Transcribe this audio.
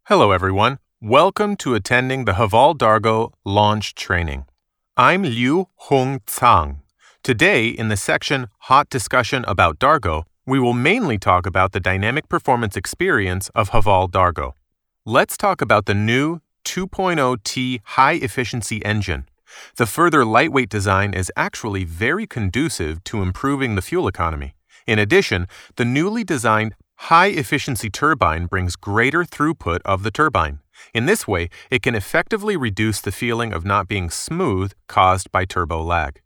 Hello, everyone. Welcome to attending the Haval Dargo launch training. I'm Liu Hong Tsang. Today, in the section Hot Discussion about Dargo, we will mainly talk about the dynamic performance experience of Haval Dargo. Let's talk about the new 2.0T high-efficiency engine. The further lightweight design is actually very conducive to improving the fuel economy. In addition, the newly designed high-efficiency turbine brings greater throughput of the turbine. In this way, it can effectively reduce the feeling of not being smooth caused by turbo lag.